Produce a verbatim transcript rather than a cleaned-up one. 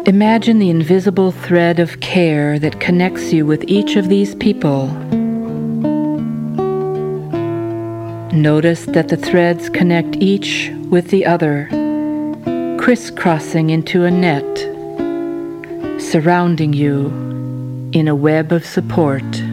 Imagine the invisible thread of care that connects you with each of these people. Notice that the threads connect each with the other, crisscrossing into a net, surrounding you in a web of support.